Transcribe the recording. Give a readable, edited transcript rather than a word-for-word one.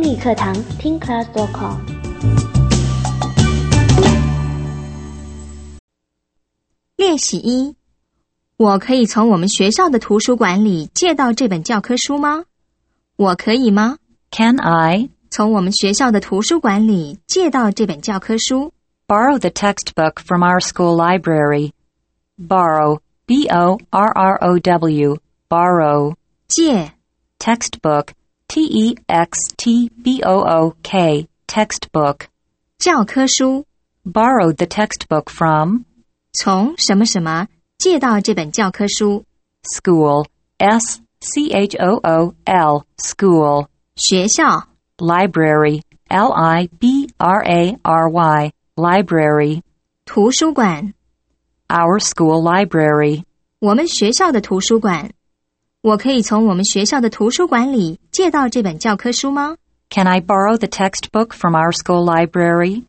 英语课堂听 class.com。 练习1，我可以从我们学校的图书馆里借到这本教科书吗？我可以吗？ Can I 从我们学校的图书馆里借到这本教科书。 borrow the textbook from our school library? Borrow, B-O-R-R-O-W, borrow. 借 Textbook, T-E-X-T-B-O-O-K, textbook. 教科书 Borrowed the textbook from 从什么什么借到这本教科书。 school, S-C-H-O-O-L, school. 学校 Library, L-I-B-R-A-R-Y, library. 图书馆 Our school library. 我们学校的图书馆。我可以从我们学校的图书馆里借到这本教科书吗？ Can I borrow the textbook from our school library?